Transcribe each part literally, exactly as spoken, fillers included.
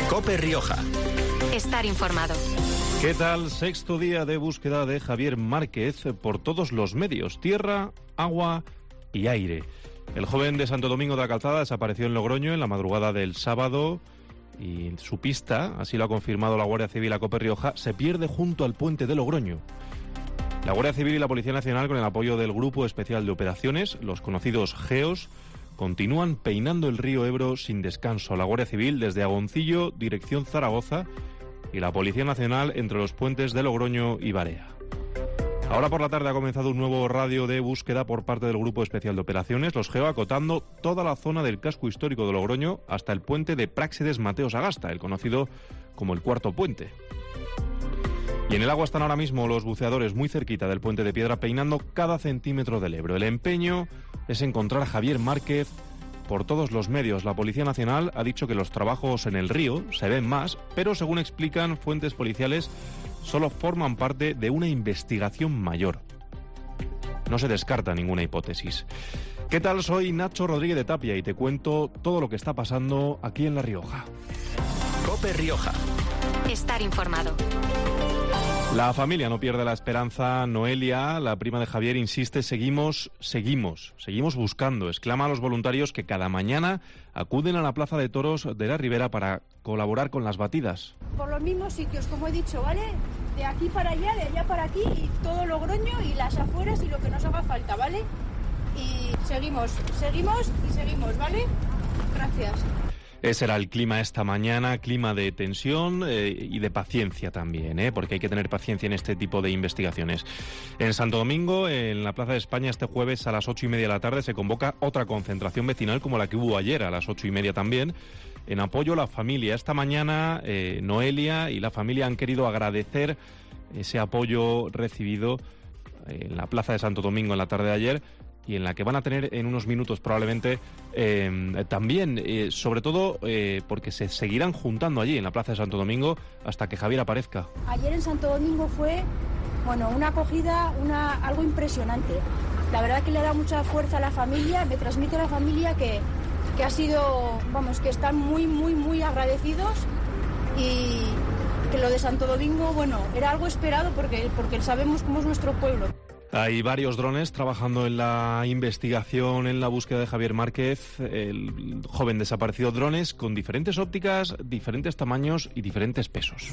COPE Rioja. Estar informado. ¿Qué tal? Sexto día de búsqueda de Javier Márquez por todos los medios: tierra, agua y aire. El joven de Santo Domingo de la Calzada desapareció en Logroño en la madrugada del sábado y su pista, así lo ha confirmado la Guardia Civil a COPE Rioja, se pierde junto al puente de Logroño. La Guardia Civil y la Policía Nacional, con el apoyo del Grupo Especial de Operaciones, los conocidos GEOS, continúan peinando el río Ebro sin descanso. La Guardia Civil desde Agoncillo, dirección Zaragoza, y la Policía Nacional entre los puentes de Logroño y Barea. Ahora por la tarde ha comenzado un nuevo radio de búsqueda por parte del Grupo Especial de Operaciones, los GEO, acotando toda la zona del casco histórico de Logroño hasta el puente de Práxedes Mateo Sagasta, el conocido como el Cuarto Puente. Y en el agua están ahora mismo los buceadores muy cerquita del puente de piedra peinando cada centímetro del Ebro. El empeño es encontrar a Javier Márquez por todos los medios. La Policía Nacional ha dicho que los trabajos en el río se ven más, pero según explican fuentes policiales, solo forman parte de una investigación mayor. No se descarta ninguna hipótesis. ¿Qué tal? Soy Nacho Rodríguez de Tapia y te cuento todo lo que está pasando aquí en La Rioja. COPE Rioja. Estar informado. La familia no pierde la esperanza. Noelia, la prima de Javier, insiste: seguimos, seguimos, seguimos buscando. Exclama a los voluntarios que cada mañana acuden a la Plaza de Toros de la Ribera para colaborar con las batidas. Por los mismos sitios, como he dicho, ¿vale? De aquí para allá, de allá para aquí, y todo Logroño y las afueras y lo que nos haga falta, ¿vale? Y seguimos, seguimos y seguimos, ¿vale? Gracias. Ese era el clima esta mañana, clima de tensión eh, y de paciencia también, ¿eh? Porque hay que tener paciencia en este tipo de investigaciones. En Santo Domingo, en la Plaza de España, este jueves a las ocho y media de la tarde se convoca otra concentración vecinal como la que hubo ayer a las ocho y media también, en apoyo a la familia. Esta mañana eh, Noelia y la familia han querido agradecer ese apoyo recibido en la Plaza de Santo Domingo en la tarde de ayer, y en la que van a tener en unos minutos probablemente eh, también, eh, sobre todo eh, porque se seguirán juntando allí en la Plaza de Santo Domingo hasta que Javier aparezca. Ayer en Santo Domingo fue, bueno, una acogida, una, algo impresionante. La verdad que le da mucha fuerza a la familia, me transmite a la familia que, que ha sido, vamos, que están muy, muy, muy agradecidos, y que lo de Santo Domingo, bueno, era algo esperado porque, porque sabemos cómo es nuestro pueblo. Hay varios drones trabajando en la investigación, en la búsqueda de Javier Márquez, el joven desaparecido. Drones con diferentes ópticas, diferentes tamaños y diferentes pesos.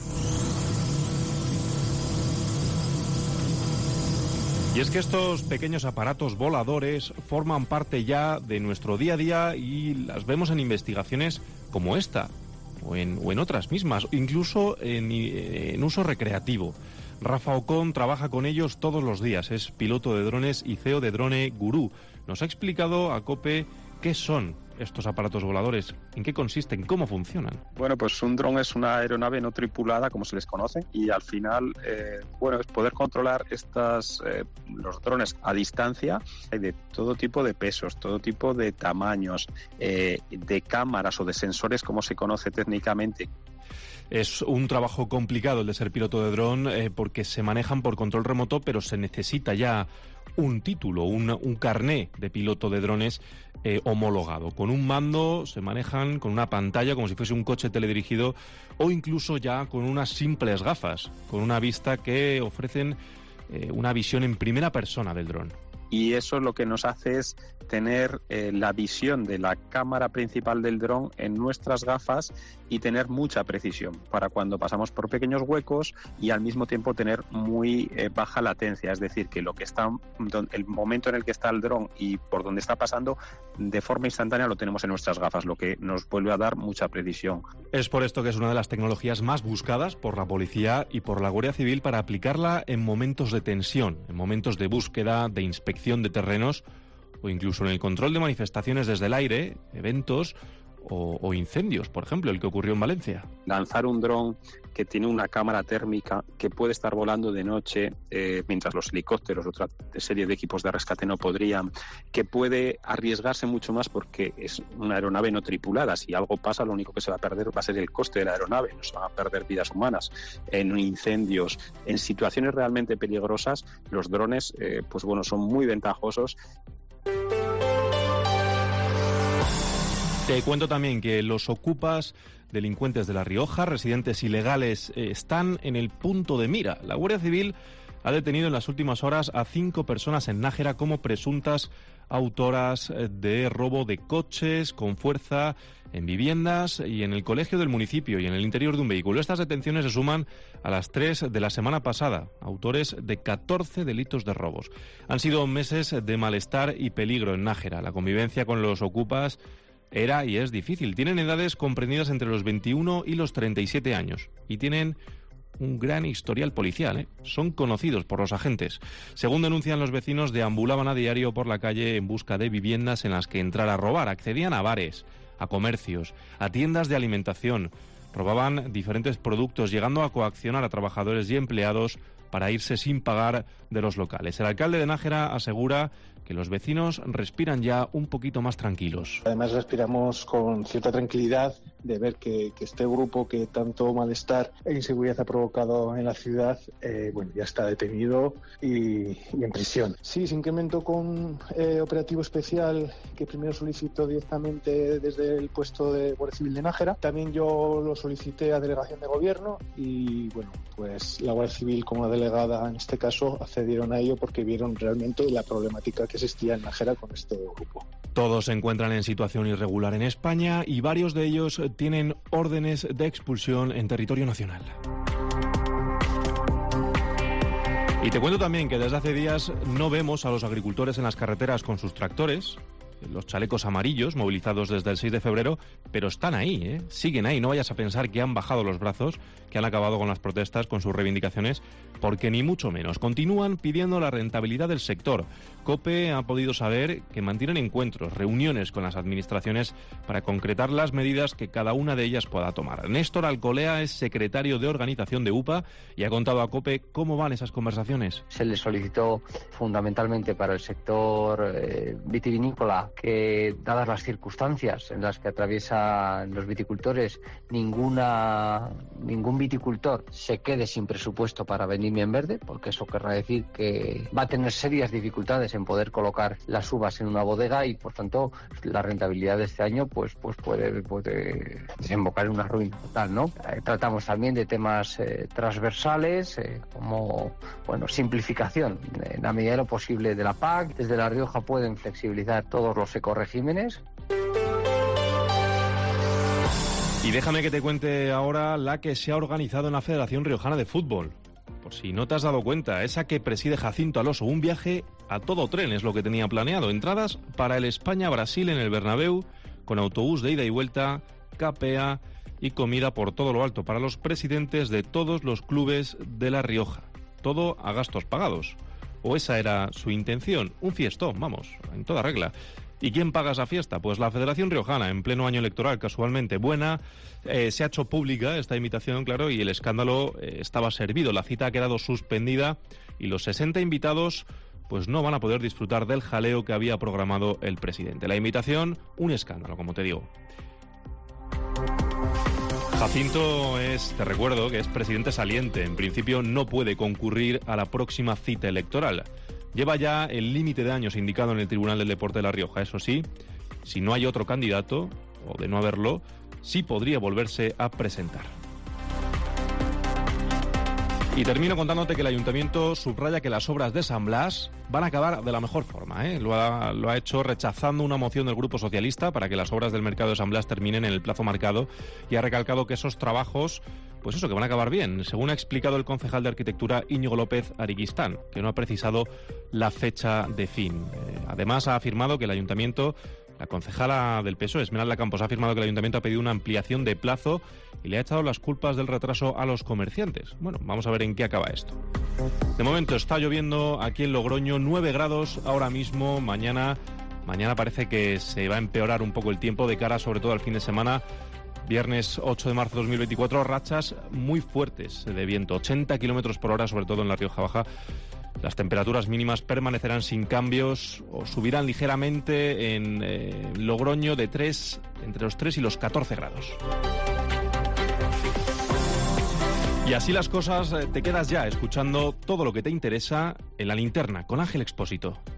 Y es que estos pequeños aparatos voladores forman parte ya de nuestro día a día y las vemos en investigaciones como esta, o en, o en otras mismas, incluso en, en uso recreativo. Rafa Ocón trabaja con ellos todos los días, es piloto de drones y C E O de Drone Gurú. Nos ha explicado a COPE qué son estos aparatos voladores, en qué consisten, cómo funcionan. Bueno, pues un dron es una aeronave no tripulada, como se les conoce, y al final, eh, bueno, es poder controlar estas, eh, los drones a distancia. Hay de todo tipo de pesos, todo tipo de tamaños, eh, de cámaras o de sensores, como se conoce técnicamente. Es un trabajo complicado el de ser piloto de dron eh, porque se manejan por control remoto, pero se necesita ya un título, un, un carné de piloto de drones eh, homologado. Con un mando se manejan con una pantalla como si fuese un coche teledirigido, o incluso ya con unas simples gafas, con una vista que ofrecen eh, una visión en primera persona del dron. Y eso lo que nos hace es tener eh, la visión de la cámara principal del dron en nuestras gafas y tener mucha precisión para cuando pasamos por pequeños huecos, y al mismo tiempo tener muy eh, baja latencia, es decir, que lo que está, el momento en el que está el dron y por donde está pasando, de forma instantánea lo tenemos en nuestras gafas, lo que nos vuelve a dar mucha precisión. Es por esto que es una de las tecnologías más buscadas por la policía y por la Guardia Civil para aplicarla en momentos de tensión, en momentos de búsqueda, de inspección de terrenos, o incluso en el control de manifestaciones desde el aire, eventos o, o incendios, por ejemplo, el que ocurrió en Valencia. Lanzar un dron que tiene una cámara térmica, que puede estar volando de noche eh, mientras los helicópteros, otra serie de equipos de rescate no podrían, que puede arriesgarse mucho más porque es una aeronave no tripulada. Si algo pasa, lo único que se va a perder va a ser el coste de la aeronave, no se van a perder vidas humanas. En incendios, en situaciones realmente peligrosas, los drones eh, pues bueno, son muy ventajosos. Te cuento también que los ocupas, delincuentes de La Rioja, residentes ilegales, eh, están en el punto de mira. La Guardia Civil ha detenido en las últimas horas a cinco personas en Nájera como presuntas autoras de robo de coches con fuerza en viviendas y en el colegio del municipio y en el interior de un vehículo. Estas detenciones se suman a las tres de la semana pasada, autores de catorce delitos de robos. Han sido meses de malestar y peligro en Nájera. La convivencia con los ocupas era y es difícil. Tienen edades comprendidas entre los veintiuno y los treinta y siete años y tienen un gran historial policial, ¿eh? Son conocidos por los agentes. Según denuncian los vecinos, deambulaban a diario por la calle en busca de viviendas en las que entrar a robar. Accedían a bares, a comercios, a tiendas de alimentación. Robaban diferentes productos, llegando a coaccionar a trabajadores y empleados para irse sin pagar de los locales. El alcalde de Nájera asegura que los vecinos respiran ya un poquito más tranquilos. Además respiramos con cierta tranquilidad de ver que, que este grupo que tanto malestar e inseguridad ha provocado en la ciudad, eh, bueno, ya está detenido y, y en prisión. Sí, se incrementó con eh, operativo especial que primero solicitó directamente desde el puesto de Guardia Civil de Nájera. También yo lo solicité a Delegación de Gobierno y, bueno, pues la Guardia Civil como delegada en este caso accedieron a ello porque vieron realmente la problemática que existía en Nájera con este grupo. Todos se encuentran en situación irregular en España y varios de ellos tienen órdenes de expulsión en territorio nacional. Y te cuento también que desde hace días no vemos a los agricultores en las carreteras con sus tractores, los chalecos amarillos movilizados desde el seis de febrero, pero están ahí, ¿eh? Siguen ahí. No vayas a pensar que han bajado los brazos, que han acabado con las protestas, con sus reivindicaciones, porque ni mucho menos. Continúan pidiendo la rentabilidad del sector. COPE ha podido saber que mantienen encuentros, reuniones con las administraciones para concretar las medidas que cada una de ellas pueda tomar. Néstor Alcolea es secretario de organización de U P A y ha contado a COPE cómo van esas conversaciones. Se le solicitó fundamentalmente para el sector eh, vitivinícola que, dadas las circunstancias en las que atraviesan los viticultores, ninguna ningún viticultor se quede sin presupuesto para vendimia en verde, porque eso querrá decir que va a tener serias dificultades en poder colocar las uvas en una bodega y, por tanto, la rentabilidad de este año pues pues puede, puede desembocar en una ruina total, ¿no? Eh, tratamos también de temas eh, transversales, eh, como, bueno, simplificación en la medida de lo posible de la P A C. Desde La Rioja pueden flexibilizar todos los ecoregímenes. Y déjame que te cuente ahora la que se ha organizado en la Federación Riojana de Fútbol. Por si no te has dado cuenta, esa que preside Jacinto Alonso, un viaje a todo tren es lo que tenía planeado. Entradas para el España-Brasil en el Bernabéu, con autobús de ida y vuelta, K P A y comida por todo lo alto para los presidentes de todos los clubes de La Rioja. Todo a gastos pagados. O esa era su intención, un fiestón, vamos, en toda regla. ¿Y quién paga esa fiesta? Pues la Federación Riojana, en pleno año electoral, casualmente buena. Eh, se ha hecho pública esta invitación, claro, y el escándalo eh, estaba servido. La cita ha quedado suspendida y los sesenta invitados pues no van a poder disfrutar del jaleo que había programado el presidente. La invitación, un escándalo, como te digo. Jacinto es, te recuerdo, que es presidente saliente. En principio no puede concurrir a la próxima cita electoral. Lleva ya el límite de años indicado en el Tribunal del Deporte de La Rioja. Eso sí, si no hay otro candidato, o de no haberlo, sí podría volverse a presentar. Y termino contándote que el Ayuntamiento subraya que las obras de San Blas van a acabar de la mejor forma, ¿eh? Lo ha, lo ha hecho rechazando una moción del Grupo Socialista para que las obras del mercado de San Blas terminen en el plazo marcado y ha recalcado que esos trabajos, pues eso, que van a acabar bien, según ha explicado el concejal de Arquitectura Íñigo López Ariquistán, que no ha precisado la fecha de fin. Eh, además, ha afirmado que el Ayuntamiento... La concejala del P S O E, Esmeralda Campos, ha afirmado que el Ayuntamiento ha pedido una ampliación de plazo y le ha echado las culpas del retraso a los comerciantes. Bueno, vamos a ver en qué acaba esto. De momento está lloviendo aquí en Logroño, nueve grados ahora mismo. Mañana, mañana parece que se va a empeorar un poco el tiempo de cara sobre todo al fin de semana. Viernes ocho de marzo de dos mil veinticuatro, rachas muy fuertes de viento, ochenta kilómetros por hora, sobre todo en la Rioja Baja. Las temperaturas mínimas permanecerán sin cambios o subirán ligeramente en eh, Logroño de tres, entre los tres y los catorce grados. Y así las cosas, te quedas ya escuchando todo lo que te interesa en La Linterna con Ángel Expósito.